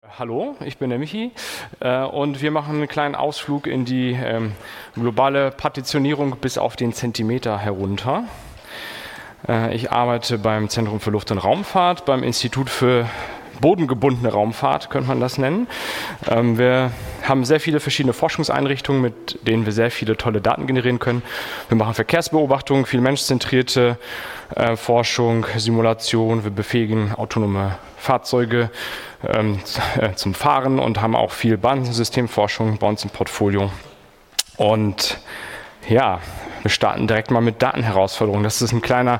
Hallo, ich bin der Michi und wir machen einen kleinen Ausflug in die globale Partitionierung bis auf den Zentimeter herunter. Ich arbeite beim Zentrum für Luft- und Raumfahrt, beim Institut für bodengebundene Raumfahrt, könnte man das nennen. Wir haben sehr viele verschiedene Forschungseinrichtungen, mit denen wir sehr viele tolle Daten generieren können. Wir machen Verkehrsbeobachtung, viel menschzentrierte Forschung, Simulation. Wir befähigen autonome Fahrzeuge zum Fahren und haben auch viel Bahnsystemforschung bei uns im Portfolio. Und ja, wir starten direkt mal mit Datenherausforderungen. Das ist ein kleiner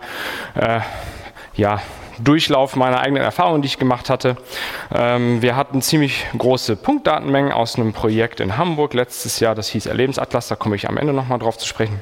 Durchlauf meiner eigenen Erfahrungen, die ich gemacht hatte. Wir hatten ziemlich große Punktdatenmengen aus einem Projekt in Hamburg letztes Jahr, das hieß Erlebensatlas, da komme ich am Ende nochmal drauf zu sprechen.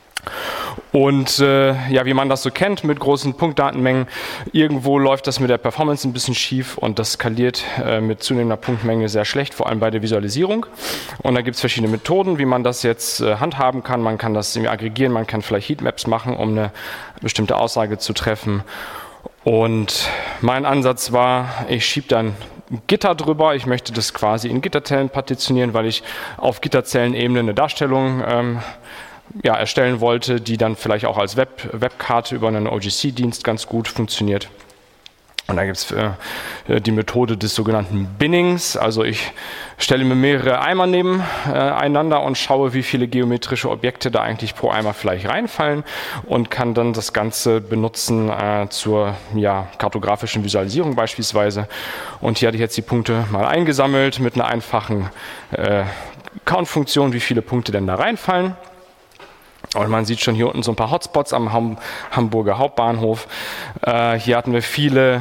Und wie man das so kennt mit großen Punktdatenmengen, irgendwo läuft das mit der Performance ein bisschen schief und das skaliert mit zunehmender Punktmenge sehr schlecht, vor allem bei der Visualisierung. Und da gibt es verschiedene Methoden, wie man das jetzt handhaben kann. Man kann das irgendwie aggregieren, man kann vielleicht Heatmaps machen, um eine bestimmte Aussage zu treffen. Und mein Ansatz war, ich schiebe dann Gitter drüber. Ich möchte das quasi in Gitterzellen partitionieren, weil ich auf Gitterzellenebene eine Darstellung erstellen wollte, die dann vielleicht auch als Webkarte über einen OGC-Dienst ganz gut funktioniert. Und da gibt es die Methode des sogenannten Binnings. Also ich stelle mir mehrere Eimer nebeneinander und schaue, wie viele geometrische Objekte da eigentlich pro Eimer vielleicht reinfallen und kann dann das Ganze benutzen zur kartografischen Visualisierung beispielsweise. Und hier hatte ich jetzt die Punkte mal eingesammelt mit einer einfachen Count-Funktion, wie viele Punkte denn da reinfallen. Und man sieht schon hier unten so ein paar Hotspots am Hamburger Hauptbahnhof. Hier hatten wir viele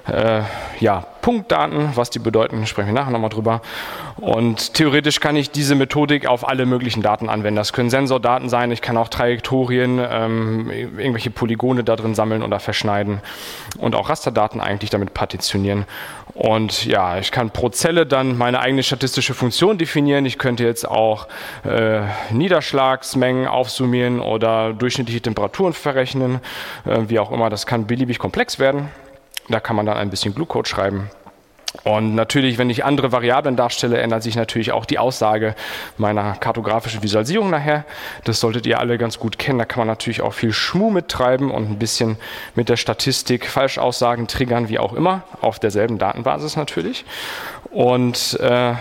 Punktdaten, was die bedeuten, sprechen wir nachher nochmal drüber. Und theoretisch kann ich diese Methodik auf alle möglichen Daten anwenden. Das können Sensordaten sein, ich kann auch Trajektorien, irgendwelche Polygone da drin sammeln oder verschneiden und auch Rasterdaten eigentlich damit partitionieren. Und ja, ich kann pro Zelle dann meine eigene statistische Funktion definieren. Ich könnte jetzt auch Niederschlagsmengen aufsummieren oder durchschnittliche Temperaturen verrechnen, wie auch immer. Das kann beliebig komplex werden. Da kann man dann ein bisschen Glue-Code schreiben. Und natürlich, wenn ich andere Variablen darstelle, ändert sich natürlich auch die Aussage meiner kartografischen Visualisierung nachher. Das solltet ihr alle ganz gut kennen. Da kann man natürlich auch viel Schmuh mittreiben und ein bisschen mit der Statistik Falschaussagen triggern, wie auch immer, auf derselben Datenbasis natürlich. Und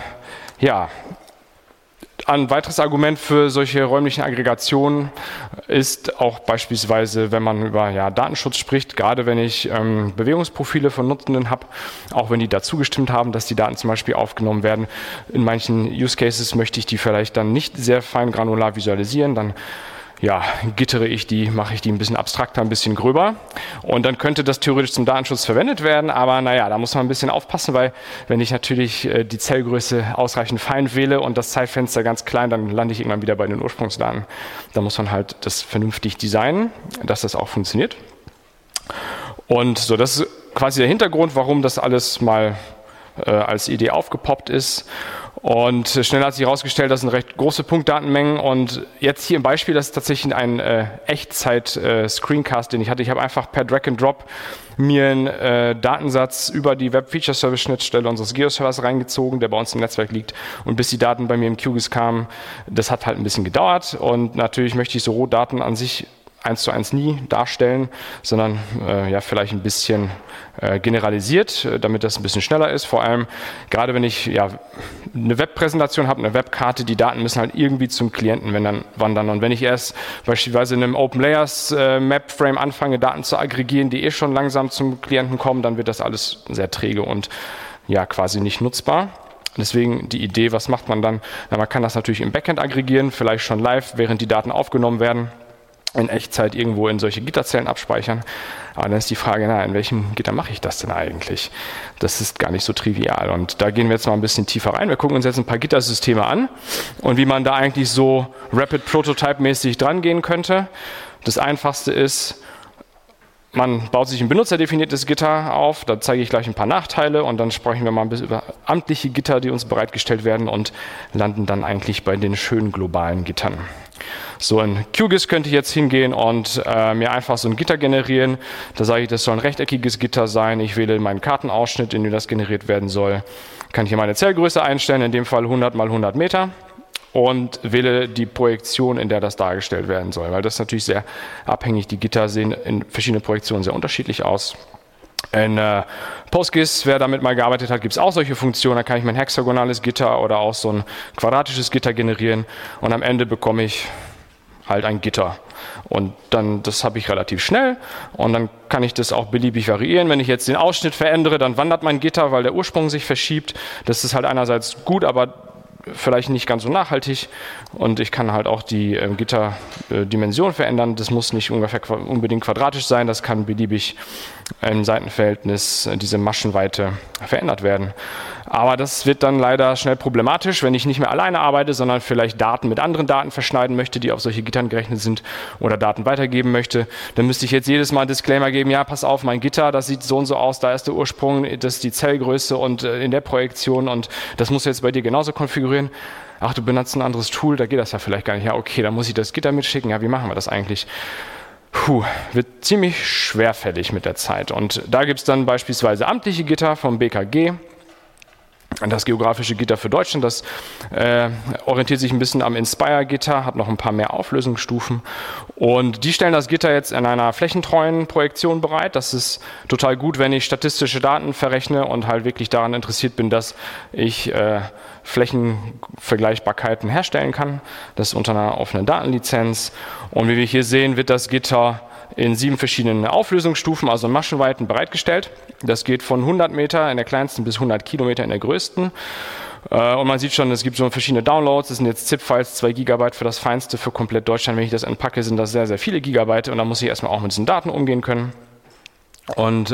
ein weiteres Argument für solche räumlichen Aggregationen ist auch beispielsweise, wenn man über Datenschutz spricht, gerade wenn ich Bewegungsprofile von Nutzenden habe, auch wenn die dazu gestimmt haben, dass die Daten zum Beispiel aufgenommen werden. In manchen Use Cases möchte ich die vielleicht dann nicht sehr fein granular visualisieren, dann gittere ich die, mache ich die ein bisschen abstrakter, ein bisschen gröber. Und dann könnte das theoretisch zum Datenschutz verwendet werden, aber da muss man ein bisschen aufpassen, weil wenn ich natürlich die Zellgröße ausreichend fein wähle und das Zeitfenster ganz klein, dann lande ich irgendwann wieder bei den Ursprungsdaten. Da muss man halt das vernünftig designen, dass das auch funktioniert. Und so, das ist quasi der Hintergrund, warum das alles mal als Idee aufgepoppt ist. Und schnell hat sich herausgestellt, das sind recht große Punktdatenmengen. Und jetzt hier im Beispiel, das ist tatsächlich ein Echtzeit-Screencast, den ich hatte. Ich habe einfach per Drag and Drop mir einen Datensatz über die Web-Feature-Service-Schnittstelle unseres Geo-Servers reingezogen, der bei uns im Netzwerk liegt. Und bis die Daten bei mir im QGIS kamen, das hat halt ein bisschen gedauert. Und natürlich möchte ich so Rohdaten an sich 1:1 nie darstellen, sondern vielleicht ein bisschen generalisiert, damit das ein bisschen schneller ist. Vor allem, gerade wenn ich eine Webpräsentation habe, eine Webkarte, die Daten müssen halt irgendwie zum Klienten wandern. Und wenn ich erst beispielsweise in einem Open Layers Map Frame anfange, Daten zu aggregieren, die schon langsam zum Klienten kommen, dann wird das alles sehr träge und quasi nicht nutzbar. Deswegen die Idee, was macht man dann? Man kann das natürlich im Backend aggregieren, vielleicht schon live, während die Daten aufgenommen werden, in Echtzeit irgendwo in solche Gitterzellen abspeichern. Aber dann ist die Frage, in welchem Gitter mache ich das denn eigentlich? Das ist gar nicht so trivial. Und da gehen wir jetzt mal ein bisschen tiefer rein. Wir gucken uns jetzt ein paar Gittersysteme an und wie man da eigentlich so Rapid Prototype-mäßig dran gehen könnte. Das Einfachste ist, man baut sich ein benutzerdefiniertes Gitter auf. Da zeige ich gleich ein paar Nachteile und dann sprechen wir mal ein bisschen über amtliche Gitter, die uns bereitgestellt werden und landen dann eigentlich bei den schönen globalen Gittern. So, in QGIS könnte ich jetzt hingehen und mir einfach so ein Gitter generieren. Da sage ich, das soll ein rechteckiges Gitter sein. Ich wähle meinen Kartenausschnitt, in dem das generiert werden soll. Kann ich hier meine Zellgröße einstellen, in dem Fall 100 mal 100 Meter. Und wähle die Projektion, in der das dargestellt werden soll. Weil das ist natürlich sehr abhängig. Die Gitter sehen in verschiedenen Projektionen sehr unterschiedlich aus. In PostGIS, wer damit mal gearbeitet hat, gibt es auch solche Funktionen. Da kann ich mein hexagonales Gitter oder auch so ein quadratisches Gitter generieren. Und am Ende bekomme ich halt ein Gitter. Und dann, das habe ich relativ schnell und dann kann ich das auch beliebig variieren. Wenn ich jetzt den Ausschnitt verändere, dann wandert mein Gitter, weil der Ursprung sich verschiebt. Das ist halt einerseits gut, aber vielleicht nicht ganz so nachhaltig. Und ich kann halt auch die Gitterdimension verändern. Das muss nicht unbedingt quadratisch sein, das kann beliebig im Seitenverhältnis diese Maschenweite verändert werden. Aber das wird dann leider schnell problematisch, wenn ich nicht mehr alleine arbeite, sondern vielleicht Daten mit anderen Daten verschneiden möchte, die auf solche Gittern gerechnet sind oder Daten weitergeben möchte. Dann müsste ich jetzt jedes Mal einen Disclaimer geben, ja, pass auf, mein Gitter, das sieht so und so aus, da ist der Ursprung, das ist die Zellgröße und in der Projektion und das musst du jetzt bei dir genauso konfigurieren. Ach, du benutzt ein anderes Tool, da geht das ja vielleicht gar nicht. Ja, okay, dann muss ich das Gitter mitschicken. Ja, wie machen wir das eigentlich? Wird ziemlich schwerfällig mit der Zeit. Und da gibt es dann beispielsweise amtliche Gitter vom BKG. Das geografische Gitter für Deutschland, das orientiert sich ein bisschen am Inspire-Gitter, hat noch ein paar mehr Auflösungsstufen. Und die stellen das Gitter jetzt in einer flächentreuen Projektion bereit. Das ist total gut, wenn ich statistische Daten verrechne und halt wirklich daran interessiert bin, dass ich Flächenvergleichbarkeiten herstellen kann. Das ist unter einer offenen Datenlizenz. Und wie wir hier sehen, wird das Gitter in 7 verschiedenen Auflösungsstufen, also Maschenweiten, bereitgestellt. Das geht von 100 Meter in der kleinsten bis 100 Kilometer in der größten. Und man sieht schon, es gibt so verschiedene Downloads. Das sind jetzt ZIP-Files, 2 Gigabyte für das Feinste für komplett Deutschland. Wenn ich das entpacke, sind das sehr, sehr viele Gigabyte. Und da muss ich erstmal auch mit diesen Daten umgehen können. Und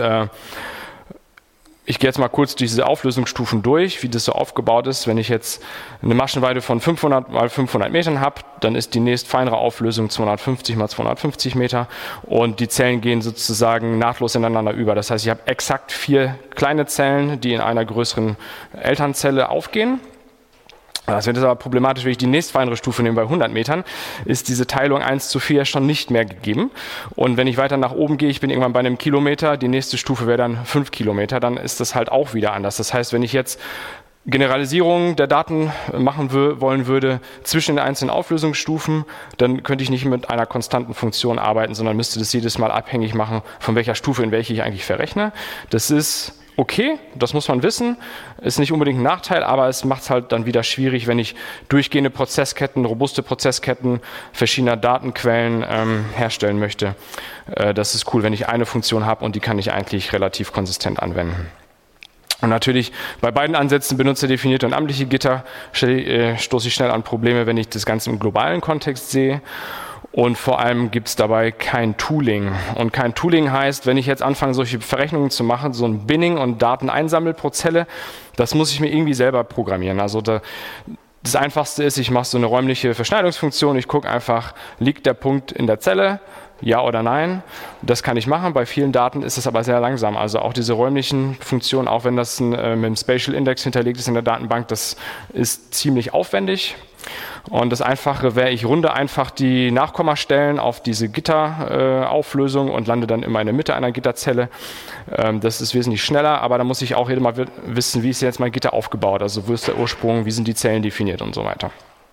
ich gehe jetzt mal kurz diese Auflösungsstufen durch, wie das so aufgebaut ist. Wenn ich jetzt eine Maschenweite von 500 mal 500 Metern habe, dann ist die nächst feinere Auflösung 250 mal 250 Meter und die Zellen gehen sozusagen nahtlos ineinander über. Das heißt, ich habe exakt 4 kleine Zellen, die in einer größeren Elternzelle aufgehen. Das wird aber problematisch, wenn ich die nächstfeinere Stufe nehme bei 100 Metern, ist diese Teilung 1:4 schon nicht mehr gegeben. Und wenn ich weiter nach oben gehe, ich bin irgendwann bei einem Kilometer, die nächste Stufe wäre dann 5 Kilometer, dann ist das halt auch wieder anders. Das heißt, wenn ich jetzt Generalisierung der Daten machen wollen würde zwischen den einzelnen Auflösungsstufen, dann könnte ich nicht mit einer konstanten Funktion arbeiten, sondern müsste das jedes Mal abhängig machen, von welcher Stufe in welche ich eigentlich verrechne. Das ist okay, das muss man wissen, ist nicht unbedingt ein Nachteil, aber es macht es halt dann wieder schwierig, wenn ich durchgehende Prozessketten, robuste Prozessketten verschiedener Datenquellen herstellen möchte. Das ist cool, wenn ich eine Funktion habe und die kann ich eigentlich relativ konsistent anwenden. Und natürlich bei beiden Ansätzen, benutzerdefinierte und amtliche Gitter, stoße ich schnell an Probleme, wenn ich das Ganze im globalen Kontext sehe. Und vor allem gibt es dabei kein Tooling. Und kein Tooling heißt, wenn ich jetzt anfange, solche Verrechnungen zu machen, so ein Binning und Daten einsammel pro Zelle, das muss ich mir irgendwie selber programmieren. Also das Einfachste ist, ich mache so eine räumliche Verschneidungsfunktion. Ich gucke einfach, liegt der Punkt in der Zelle? Ja oder nein? Das kann ich machen. Bei vielen Daten ist es aber sehr langsam. Also auch diese räumlichen Funktionen, auch wenn das mit dem Spatial Index hinterlegt ist in der Datenbank, das ist ziemlich aufwendig. Und das Einfache wäre, ich runde einfach die Nachkommastellen auf diese Gitterauflösung und lande dann immer in der Mitte einer Gitterzelle. Das ist wesentlich schneller, aber da muss ich auch jedes Mal wissen, wie ist jetzt mein Gitter aufgebaut, also wo ist der Ursprung, wie sind die Zellen definiert und so weiter.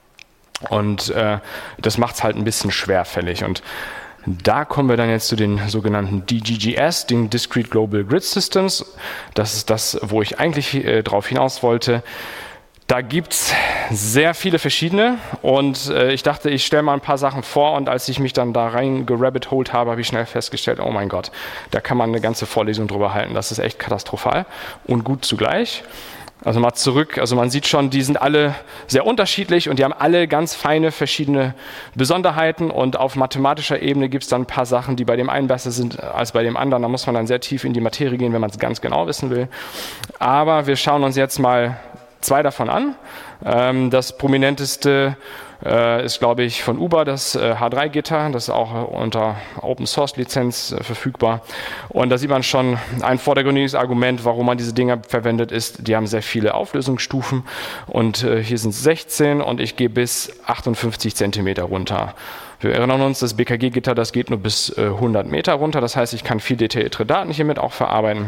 Und das macht es halt ein bisschen schwerfällig. Und da kommen wir dann jetzt zu den sogenannten DGGS, den Discrete Global Grid Systems. Das ist das, wo ich eigentlich drauf hinaus wollte. Da gibt es sehr viele verschiedene und ich dachte, ich stelle mal ein paar Sachen vor und als ich mich dann da rein gerabbit-holed habe, habe ich schnell festgestellt, oh mein Gott, da kann man eine ganze Vorlesung drüber halten, das ist echt katastrophal und gut zugleich. Also mal zurück, also man sieht schon, die sind alle sehr unterschiedlich und die haben alle ganz feine verschiedene Besonderheiten und auf mathematischer Ebene gibt es dann ein paar Sachen, die bei dem einen besser sind als bei dem anderen. Da muss man dann sehr tief in die Materie gehen, wenn man es ganz genau wissen will. Aber wir schauen uns jetzt mal 2 davon an. Das prominenteste ist, glaube ich, von Uber das H3-Gitter, das ist auch unter Open-Source-Lizenz verfügbar. Und da sieht man schon ein vordergründiges Argument, warum man diese Dinger verwendet, ist, die haben sehr viele Auflösungsstufen und hier sind es 16 und ich gehe bis 58 Zentimeter runter. Wir erinnern uns, das BKG-Gitter, das geht nur bis 100 Meter runter, das heißt, ich kann viel detailliertere Daten hiermit auch verarbeiten.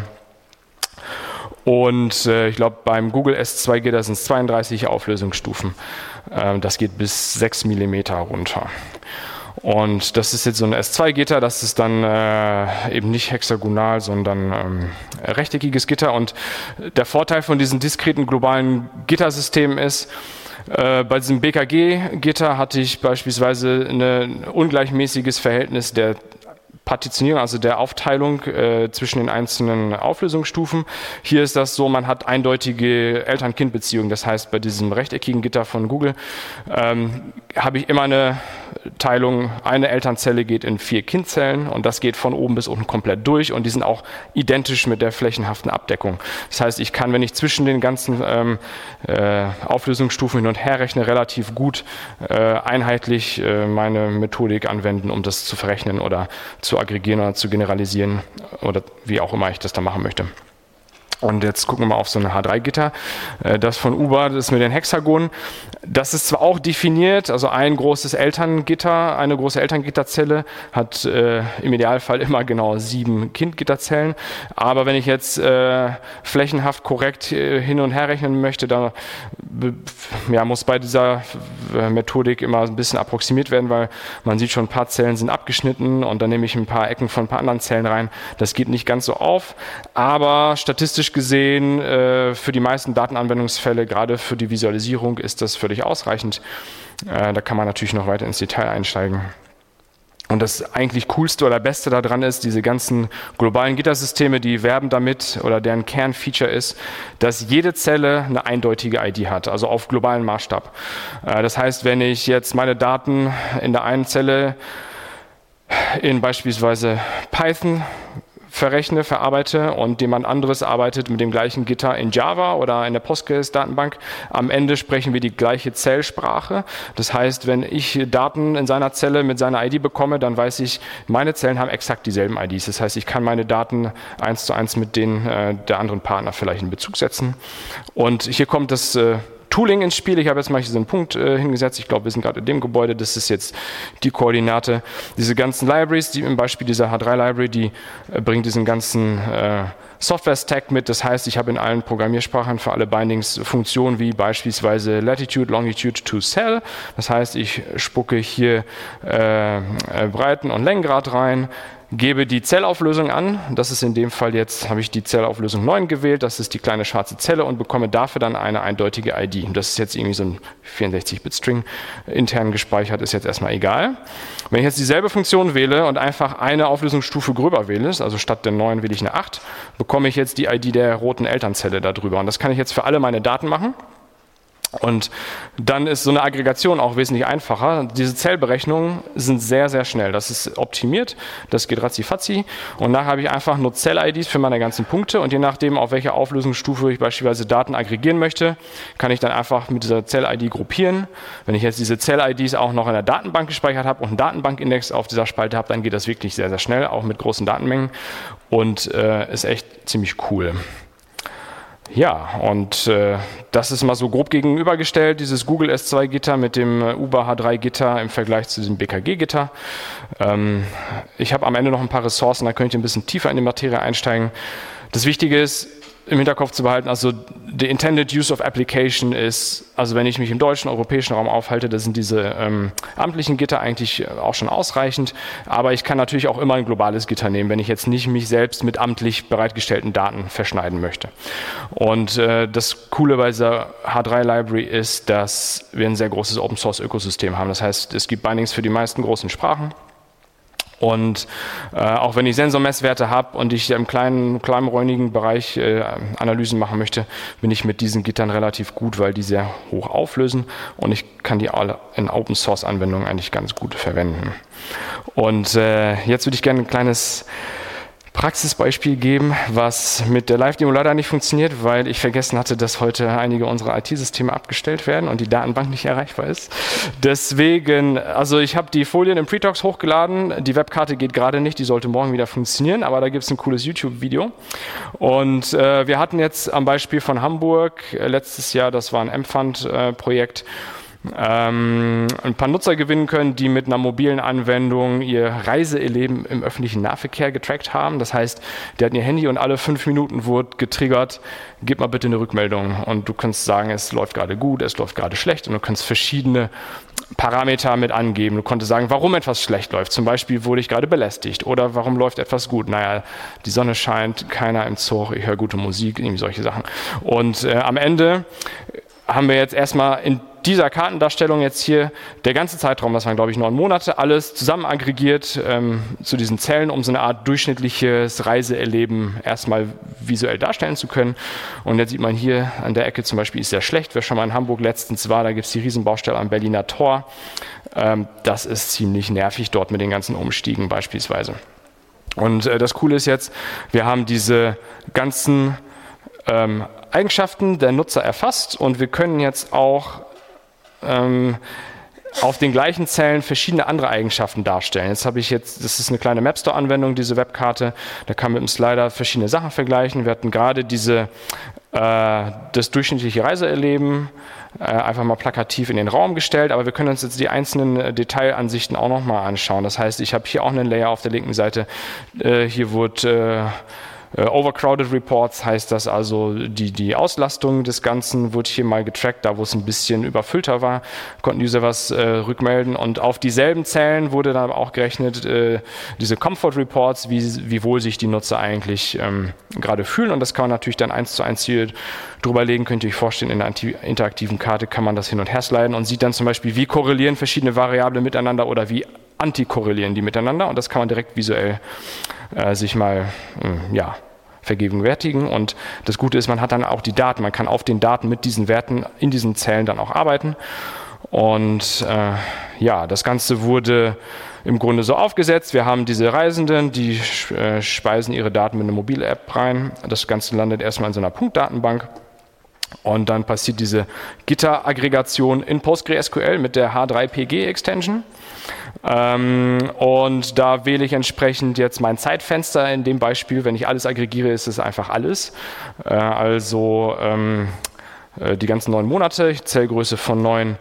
Und ich glaube, beim Google S2-Gitter sind es 32 Auflösungsstufen. Das geht bis 6 Millimeter runter. Und das ist jetzt so ein S2-Gitter, das ist dann eben nicht hexagonal, sondern rechteckiges Gitter. Und der Vorteil von diesen diskreten globalen Gittersystemen ist, bei diesem BKG-Gitter hatte ich beispielsweise ein ungleichmäßiges Verhältnis der Partitionierung, also der Aufteilung zwischen den einzelnen Auflösungsstufen. Hier ist das so, man hat eindeutige Eltern-Kind-Beziehungen. Das heißt, bei diesem rechteckigen Gitter von Google habe ich immer eine Teilung, eine Elternzelle geht in 4 Kindzellen und das geht von oben bis unten komplett durch und die sind auch identisch mit der flächenhaften Abdeckung. Das heißt, ich kann, wenn ich zwischen den ganzen Auflösungsstufen hin und her rechne, relativ gut einheitlich meine Methodik anwenden, um das zu verrechnen oder zu aggregieren oder zu generalisieren oder wie auch immer ich das da machen möchte. Und jetzt gucken wir mal auf so ein H3-Gitter. Das von Uber, das ist mit den Hexagonen. Das ist zwar auch definiert, also ein großes Elterngitter, eine große Elterngitterzelle hat im Idealfall immer genau 7 Kindgitterzellen. Aber wenn ich jetzt flächenhaft korrekt hin und her rechnen möchte, da muss bei dieser Methodik immer ein bisschen approximiert werden, weil man sieht schon, ein paar Zellen sind abgeschnitten und dann nehme ich ein paar Ecken von ein paar anderen Zellen rein. Das geht nicht ganz so auf, aber statistisch gesehen für die meisten Datenanwendungsfälle, gerade für die Visualisierung, ist das völlig ausreichend. Da kann man natürlich noch weiter ins Detail einsteigen. Und das eigentlich Coolste oder Beste daran ist, diese ganzen globalen Gittersysteme, die werben damit oder deren Kernfeature ist, dass jede Zelle eine eindeutige ID hat, also auf globalen Maßstab. Das heißt, wenn ich jetzt meine Daten in der einen Zelle in beispielsweise Python verarbeite und jemand anderes arbeitet mit dem gleichen Gitter in Java oder in der Postgres-Datenbank. Am Ende sprechen wir die gleiche Zellsprache. Das heißt, wenn ich Daten in seiner Zelle mit seiner ID bekomme, dann weiß ich, meine Zellen haben exakt dieselben IDs. Das heißt, ich kann meine Daten 1:1 mit denen der anderen Partner vielleicht in Bezug setzen. Und hier kommt das Tooling ins Spiel. Ich habe jetzt mal hier so einen Punkt hingesetzt. Ich glaube, wir sind gerade in dem Gebäude. Das ist jetzt die Koordinate. Diese ganzen Libraries, die im Beispiel dieser H3-Library, die bringt diesen ganzen Software-Stack mit. Das heißt, ich habe in allen Programmiersprachen für alle Bindings Funktionen wie beispielsweise Latitude, Longitude to Cell. Das heißt, ich spucke hier Breiten- und Längengrad rein, gebe die Zellauflösung an, das ist in dem Fall jetzt, habe ich die Zellauflösung 9 gewählt, das ist die kleine schwarze Zelle und bekomme dafür dann eine eindeutige ID. Das ist jetzt irgendwie so ein 64-Bit-String intern gespeichert, ist jetzt erstmal egal. Wenn ich jetzt dieselbe Funktion wähle und einfach eine Auflösungsstufe gröber wähle, also statt der 9 wähle ich eine 8, bekomme ich jetzt die ID der roten Elternzelle darüber. Und das kann ich jetzt für alle meine Daten machen. Und dann ist so eine Aggregation auch wesentlich einfacher. Diese Zellberechnungen sind sehr, sehr schnell. Das ist optimiert, das geht ratzifatzi. Und nachher habe ich einfach nur Zell-IDs für meine ganzen Punkte. Und je nachdem, auf welcher Auflösungsstufe ich beispielsweise Daten aggregieren möchte, kann ich dann einfach mit dieser Zell-ID gruppieren. Wenn ich jetzt diese Zell-IDs auch noch in der Datenbank gespeichert habe und einen Datenbankindex auf dieser Spalte habe, dann geht das wirklich sehr, sehr schnell, auch mit großen Datenmengen. Und ist echt ziemlich cool. Ja, und das ist mal so grob gegenübergestellt, dieses Google S2-Gitter mit dem Uber H3-Gitter im Vergleich zu diesem BKG-Gitter. Ich habe am Ende noch ein paar Ressourcen, da könnt ihr ein bisschen tiefer in die Materie einsteigen. Das Wichtige ist, im Hinterkopf zu behalten, also the intended use of application ist, also wenn ich mich im deutschen, europäischen Raum aufhalte, da sind diese amtlichen Gitter eigentlich auch schon ausreichend, aber ich kann natürlich auch immer ein globales Gitter nehmen, wenn ich jetzt nicht mich selbst mit amtlich bereitgestellten Daten verschneiden möchte. Und das Coole bei dieser H3-Library ist, dass wir ein sehr großes Open-Source-Ökosystem haben. Das heißt, es gibt Bindings für die meisten großen Sprachen. Und auch wenn ich Sensormesswerte habe und ich im kleinräumigen Bereich Analysen machen möchte, bin ich mit diesen Gittern relativ gut, weil die sehr hoch auflösen und ich kann die alle in Open-Source-Anwendungen eigentlich ganz gut verwenden. Und jetzt würde ich gerne ein kleines Praxisbeispiel geben, was mit der Live-Demo leider nicht funktioniert, weil ich vergessen hatte, dass heute einige unserer IT-Systeme abgestellt werden und die Datenbank nicht erreichbar ist. Deswegen, also ich habe die Folien im Pretalks hochgeladen, die Webkarte geht gerade nicht, die sollte morgen wieder funktionieren, aber da gibt es ein cooles YouTube-Video. Und wir hatten jetzt am Beispiel von Hamburg letztes Jahr, das war ein M-Fund-Projekt, ein paar Nutzer gewinnen können, die mit einer mobilen Anwendung ihr Reiseerleben im öffentlichen Nahverkehr getrackt haben. Das heißt, die hatten ihr Handy und alle 5 Minuten wurde getriggert, gib mal bitte eine Rückmeldung. Und du kannst sagen, es läuft gerade gut, es läuft gerade schlecht und du kannst verschiedene Parameter mit angeben. Du konntest sagen, warum etwas schlecht läuft. Zum Beispiel wurde ich gerade belästigt oder warum läuft etwas gut. Naja, die Sonne scheint, keiner im Zug, ich höre gute Musik, irgendwie solche Sachen. Und am Ende haben wir jetzt erstmal in dieser Kartendarstellung jetzt hier der ganze Zeitraum, das waren glaube ich 9 Monate, alles zusammen aggregiert zu diesen Zellen, um so eine Art durchschnittliches Reiseerleben erstmal visuell darstellen zu können. Und jetzt sieht man hier an der Ecke zum Beispiel, ist sehr schlecht. Wer schon mal in Hamburg letztens war, da gibt es die Riesenbaustelle am Berliner Tor. Das ist ziemlich nervig dort mit den ganzen Umstiegen beispielsweise. Und das Coole ist jetzt, wir haben diese ganzen Eigenschaften der Nutzer erfasst und wir können jetzt auch auf den gleichen Zellen verschiedene andere Eigenschaften darstellen. Jetzt habe ich das ist eine kleine Mapstore-Anwendung, diese Webkarte, da kann man mit dem Slider verschiedene Sachen vergleichen. Wir hatten gerade das durchschnittliche Reiseerleben einfach mal plakativ in den Raum gestellt, aber wir können uns jetzt die einzelnen Detailansichten auch nochmal anschauen. Das heißt, ich habe hier auch einen Layer auf der linken Seite, hier wurde Overcrowded Reports, heißt das also, die Auslastung des Ganzen wurde hier mal getrackt, da wo es ein bisschen überfüllter war, konnten User was rückmelden und auf dieselben Zellen wurde dann auch gerechnet, diese Comfort Reports, wie wohl sich die Nutzer eigentlich gerade fühlen und das kann man natürlich dann 1:1 hier drüber legen, könnt ihr euch vorstellen, in einer interaktiven Karte kann man das hin und her sliden und sieht dann zum Beispiel, wie korrelieren verschiedene Variablen miteinander oder wie antikorrelieren die miteinander und das kann man direkt visuell sich mal vergegenwärtigen und das Gute ist, man hat dann auch die Daten, man kann auf den Daten mit diesen Werten in diesen Zellen dann auch arbeiten und das Ganze wurde im Grunde so aufgesetzt, wir haben diese Reisenden, die speisen ihre Daten mit einer Mobile-App rein, das Ganze landet erstmal in so einer Punktdatenbank. Und dann passiert diese Gitteraggregation in PostgreSQL mit der H3PG-Extension. Und da wähle ich entsprechend jetzt mein Zeitfenster. In dem Beispiel, wenn ich alles aggregiere, ist es einfach alles. Die ganzen 9 Monate, Zellgröße von 9,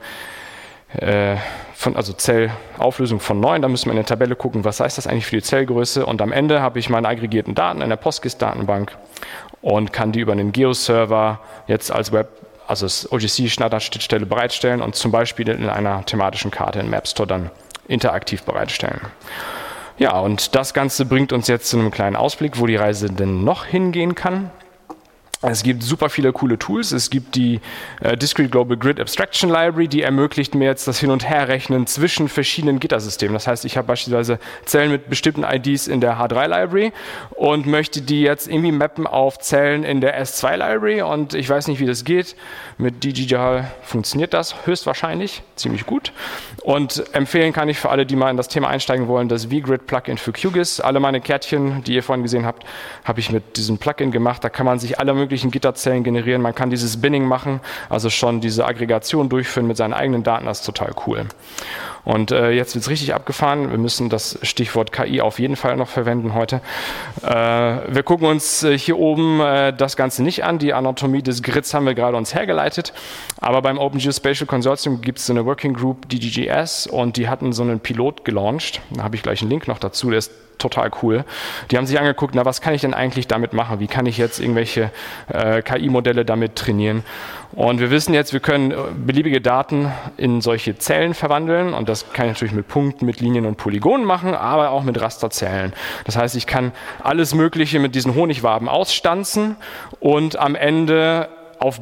also Zellauflösung von 9. Da müssen wir in der Tabelle gucken, was heißt das eigentlich für die Zellgröße. Und am Ende habe ich meine aggregierten Daten in der PostGIS-Datenbank und kann die über einen Geo-Server jetzt als als OGC-Standardschnittstelle bereitstellen und zum Beispiel in einer thematischen Karte in Mapstore dann interaktiv bereitstellen. Ja, und das Ganze bringt uns jetzt zu einem kleinen Ausblick, wo die Reise denn noch hingehen kann. Es gibt super viele coole Tools. Es gibt die Discrete Global Grid Abstraction Library, die ermöglicht mir jetzt das Hin- und Herrechnen zwischen verschiedenen Gittersystemen. Das heißt, ich habe beispielsweise Zellen mit bestimmten IDs in der H3 Library und möchte die jetzt irgendwie mappen auf Zellen in der S2 Library und ich weiß nicht, wie das geht. Mit DGJAL funktioniert das höchstwahrscheinlich ziemlich gut. Und empfehlen kann ich für alle, die mal in das Thema einsteigen wollen, das vGrid-Plugin für QGIS. Alle meine Kärtchen, die ihr vorhin gesehen habt, habe ich mit diesem Plugin gemacht. Da kann man sich alle möglichen Gitterzellen generieren. Man kann dieses Binning machen, also schon diese Aggregation durchführen mit seinen eigenen Daten. Das ist total cool. Und jetzt wird es richtig abgefahren. Wir müssen das Stichwort KI auf jeden Fall noch verwenden heute. Wir gucken uns hier oben das Ganze nicht an. Die Anatomie des Grids haben wir gerade uns hergeleitet. Aber beim Open Geospatial Consortium gibt es so eine Working Group, DGGS, und die hatten so einen Pilot gelauncht. Da habe ich gleich einen Link noch dazu, der ist total cool. Die haben sich angeguckt, na, was kann ich denn eigentlich damit machen? Wie kann ich jetzt irgendwelche KI-Modelle damit trainieren? Und wir wissen jetzt, wir können beliebige Daten in solche Zellen verwandeln und das kann ich natürlich mit Punkten, mit Linien und Polygonen machen, aber auch mit Rasterzellen. Das heißt, ich kann alles Mögliche mit diesen Honigwaben ausstanzen und am Ende auf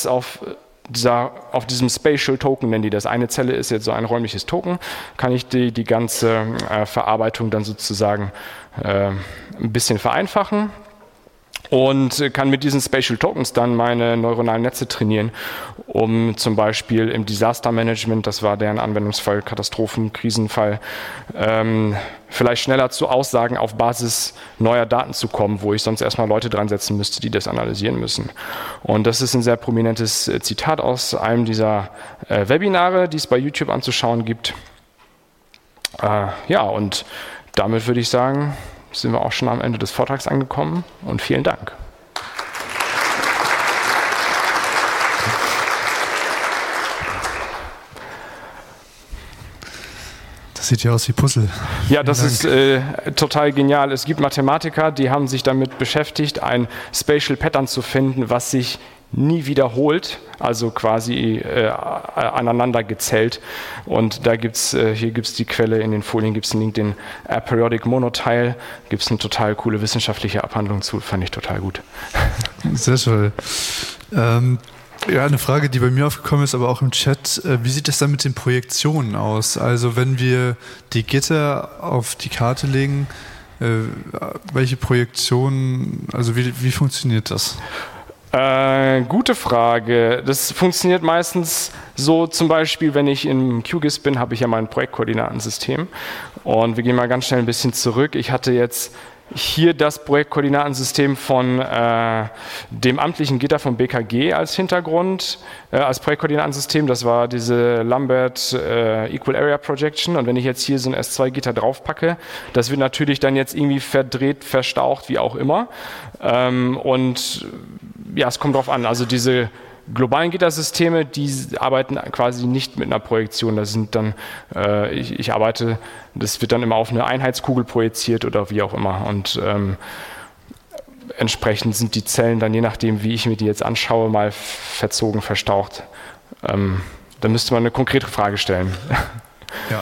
diesem Spatial Token, nennen die das, eine Zelle ist jetzt so ein räumliches Token, kann ich die ganze Verarbeitung dann sozusagen ein bisschen vereinfachen. und kann mit diesen Spatial Tokens dann meine neuronalen Netze trainieren, um zum Beispiel im Disaster Management, das war deren Anwendungsfall, Katastrophen, Krisenfall, vielleicht schneller zu Aussagen auf Basis neuer Daten zu kommen, wo ich sonst erstmal Leute dran setzen müsste, die das analysieren müssen. Und das ist ein sehr prominentes Zitat aus einem dieser Webinare, die es bei YouTube anzuschauen gibt. Ja, und damit würde ich sagen, sind wir auch schon am Ende des Vortrags angekommen und vielen Dank. Das sieht ja aus wie Puzzle. Ja, das ist total genial. Es gibt Mathematiker, die haben sich damit beschäftigt, ein Spatial Pattern zu finden, was sich nie wiederholt, also quasi aneinander gezählt. Und da hier gibt es die Quelle, in den Folien gibt es einen Link, den Aperiodic Monotile, gibt es eine total coole wissenschaftliche Abhandlung zu, fand ich total gut. Sehr schön. Ja, eine Frage, die bei mir aufgekommen ist, aber auch im Chat, wie sieht es dann mit den Projektionen aus? Also wenn wir die Gitter auf die Karte legen, welche Projektionen, also wie funktioniert das? Gute Frage. Das funktioniert meistens so, zum Beispiel, wenn ich im QGIS bin, habe ich ja mein Projektkoordinatensystem. Und wir gehen mal ganz schnell ein bisschen zurück. Ich hatte jetzt hier das Projektkoordinatensystem von dem amtlichen Gitter vom BKG als Hintergrund, als Projektkoordinatensystem. Das war diese Lambert Equal Area Projection. Und wenn ich jetzt hier so ein S2-Gitter draufpacke, das wird natürlich dann jetzt irgendwie verdreht, verstaucht, wie auch immer. Und ja, es kommt drauf an. Also diese globalen Gittersysteme, die arbeiten quasi nicht mit einer Projektion. Das sind dann, ich arbeite, das wird dann immer auf eine Einheitskugel projiziert oder wie auch immer. Und entsprechend sind die Zellen dann, je nachdem, wie ich mir die jetzt anschaue, mal verzogen, verstaucht. Da müsste man eine konkrete Frage stellen. Ja.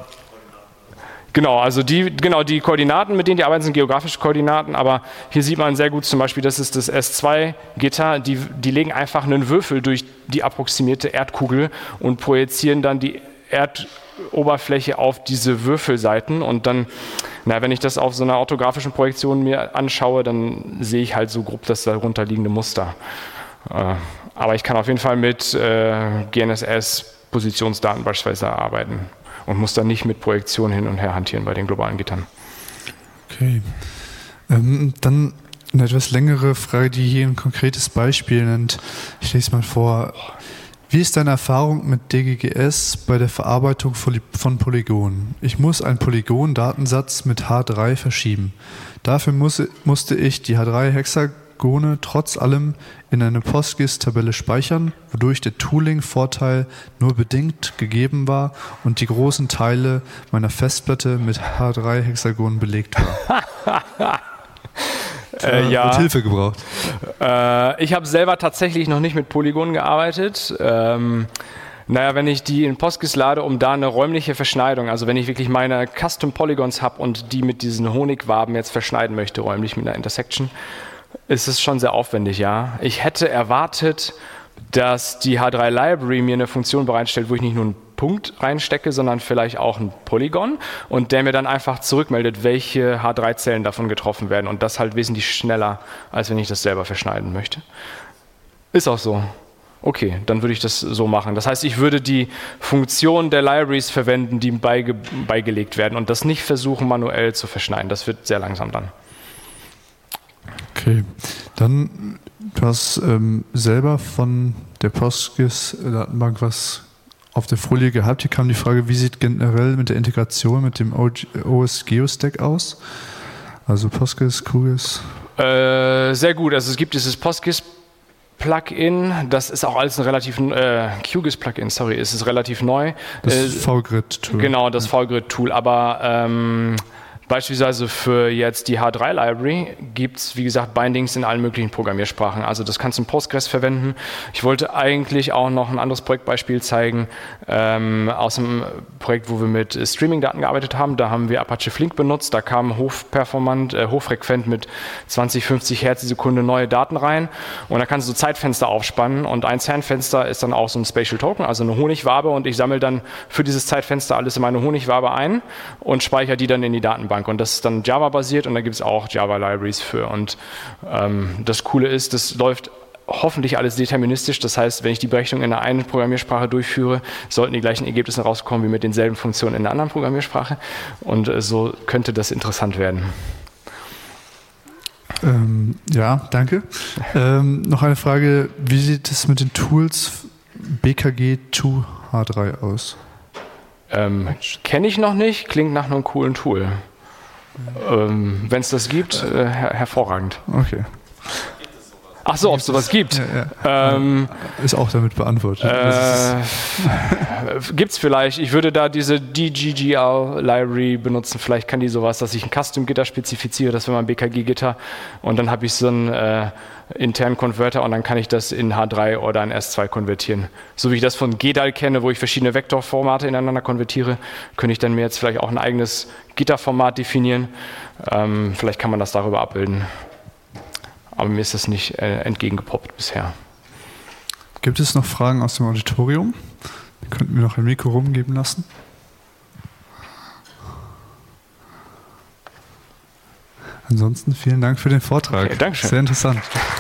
Genau, also die Koordinaten, mit denen die arbeiten, sind geografische Koordinaten, aber hier sieht man sehr gut zum Beispiel, das ist das S2-Gitter, die legen einfach einen Würfel durch die approximierte Erdkugel und projizieren dann die Erdoberfläche auf diese Würfelseiten und dann, wenn ich das auf so einer orthografischen Projektion mir anschaue, dann sehe ich halt so grob das darunterliegende Muster. Aber ich kann auf jeden Fall mit GNSS-Positionsdaten beispielsweise arbeiten. Und muss dann nicht mit Projektionen hin und her hantieren bei den globalen Gittern. Okay. Dann eine etwas längere Frage, die hier ein konkretes Beispiel nennt. Ich lese mal vor. Wie ist deine Erfahrung mit DGGS bei der Verarbeitung von Polygonen? Ich muss einen Polygon-Datensatz mit H3 verschieben. Dafür musste ich die H3-Hexagone trotz allem in eine PostGIS-Tabelle speichern, wodurch der Tooling-Vorteil nur bedingt gegeben war und die großen Teile meiner Festplatte mit H3-Hexagonen belegt waren. Ja. Wird Hilfe gebraucht. Ich habe selber tatsächlich noch nicht mit Polygonen gearbeitet. Wenn ich die in PostGIS lade, um da eine räumliche Verschneidung, also wenn ich wirklich meine Custom Polygons habe und die mit diesen Honigwaben jetzt verschneiden möchte, räumlich mit einer Intersection, ist es schon sehr aufwendig, ja. Ich hätte erwartet, dass die H3 Library mir eine Funktion bereitstellt, wo ich nicht nur einen Punkt reinstecke, sondern vielleicht auch ein Polygon und der mir dann einfach zurückmeldet, welche H3-Zellen davon getroffen werden und das halt wesentlich schneller, als wenn ich das selber verschneiden möchte. Ist auch so. Okay, dann würde ich das so machen. Das heißt, ich würde die Funktion der Libraries verwenden, die beigelegt werden und das nicht versuchen, manuell zu verschneiden. Das wird sehr langsam dann. Okay, dann du hast selber von der PostGIS-Datenbank was auf der Folie gehabt. Hier kam die Frage, wie sieht generell mit der Integration mit dem OS GeoStack aus? Also PostGIS, QGIS? Sehr gut, also es gibt dieses PostGIS Plugin, das ist auch alles ein relativ QGIS-Plugin, es ist relativ neu. Das VGrid-Tool. Genau, das VGrid-Tool, aber beispielsweise für jetzt die H3-Library gibt es, wie gesagt, Bindings in allen möglichen Programmiersprachen. Also das kannst du in Postgres verwenden. Ich wollte eigentlich auch noch ein anderes Projektbeispiel zeigen aus einem Projekt, wo wir mit Streaming-Daten gearbeitet haben. Da haben wir Apache Flink benutzt. Da kamen hochfrequent mit 20, 50 Hertz die Sekunde neue Daten rein. Und da kannst du so Zeitfenster aufspannen. Und ein Zeitfenster ist dann auch so ein Spatial Token, also eine Honigwabe. Und ich sammle dann für dieses Zeitfenster alles in meine Honigwabe ein und speichere die dann in die Datenbank. Datenbank und das ist dann Java-basiert und da gibt es auch Java-Libraries für. Und das Coole ist, das läuft hoffentlich alles deterministisch. Das heißt, wenn ich die Berechnung in der einen Programmiersprache durchführe, sollten die gleichen Ergebnisse rauskommen wie mit denselben Funktionen in der anderen Programmiersprache. Und so könnte das interessant werden. Ja, danke. Noch eine Frage. Wie sieht es mit den Tools BKG2H3 aus? Kenne ich noch nicht, klingt nach einem coolen Tool. Wenn es das gibt, hervorragend. Okay. Ach so, ob es sowas gibt. Ja. Ist auch damit beantwortet. Gibt es vielleicht. Ich würde da diese DGGL-Library benutzen. Vielleicht kann die sowas, dass ich ein Custom-Gitter spezifiziere. Das wäre mein BKG-Gitter. Und dann habe ich so einen internen Konverter und dann kann ich das in H3 oder in S2 konvertieren. So wie ich das von GDAL kenne, wo ich verschiedene Vektorformate ineinander konvertiere, könnte ich dann mir jetzt vielleicht auch ein eigenes Gitterformat definieren. Vielleicht kann man das darüber abbilden. Aber mir ist das nicht entgegengepoppt bisher. Gibt es noch Fragen aus dem Auditorium? Wir könnten mir noch ein Mikro rumgeben lassen. Ansonsten vielen Dank für den Vortrag. Okay, Dankeschön. Sehr interessant.